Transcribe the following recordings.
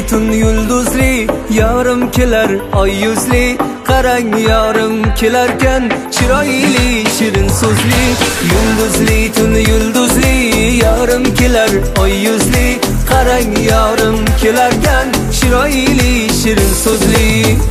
tun yulduzli, yarim kelar oy yuzli. Qarang yarim kelarkan, chiroyli shirin so'zli. Yulduzli tun yulduzli, yarim kelar oy yuzli. Qarang yarim kelarkan, chiroyli shirin so'zli.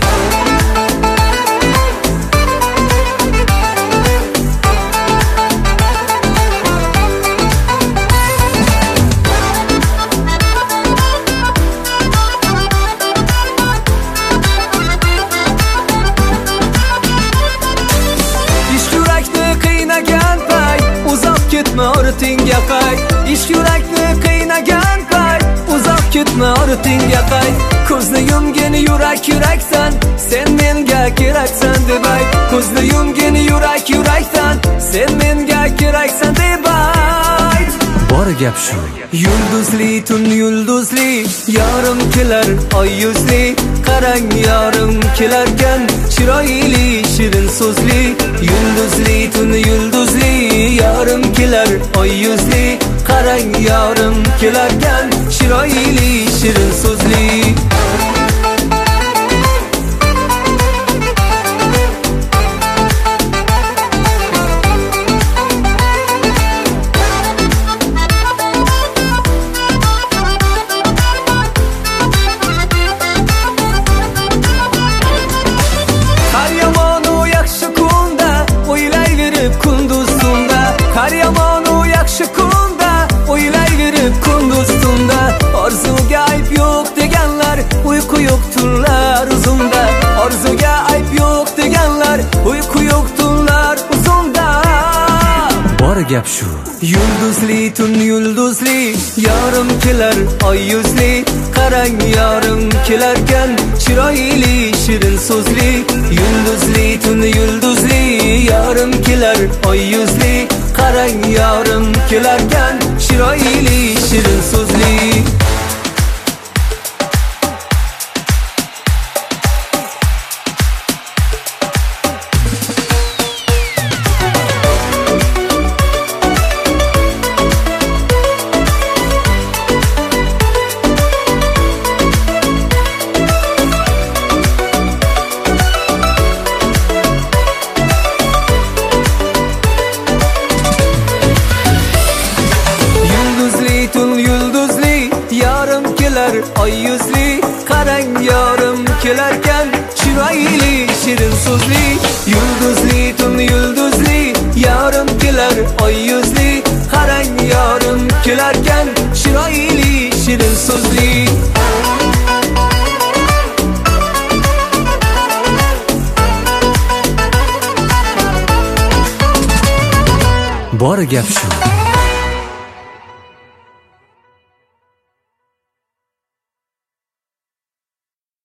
Ketma ortingga qayt, ishq yurakni qiynagan payt. Uzoq ketma ortingga qayt. Ko'zni yumgin yuraksan, sen menga keraksan deb ayt. Ko'zni yumgin yuraksan, sen menga keraksan deb ayt. Bor gap shu. Yulduzli tun yulduzli, yarim kelar oy yuzli. Qarang yarim kelarkan, chiroyli shirin so'zli. Yulduzli tun yulduzli, yarim kelar oy yuzli. Qarang yarim kelarkan, chiroyli shirin so'zli. Har yomonu yaxshi kunda, o'ylayverib kunduz tunda. Orzuga ayb yo'q deganlar, uyqu yo'q tunlar uzunda. Orzuga ayb yo'q deganlar, uyqu yo'q tunlar uzunda. Bor gap shu. Yulduzli tun yulduzli, yarim kelar oy yuzli. Qarang yarim kelarkan, chiroyli shirin so'zli. Yulduzli tun yulduzli, yarim kelar oy yuzli. Qarang yarim kelarkan, chiroyli shirin so'zli. Oy yuzli, qarang yarim kelarkan, chiroyli shirin so'zli. Yulduzli tun yulduzli, yarim kelar oy yuzli. Qarang yarim kelarkan, chiroyli shirin so'zli. Bor gap shu.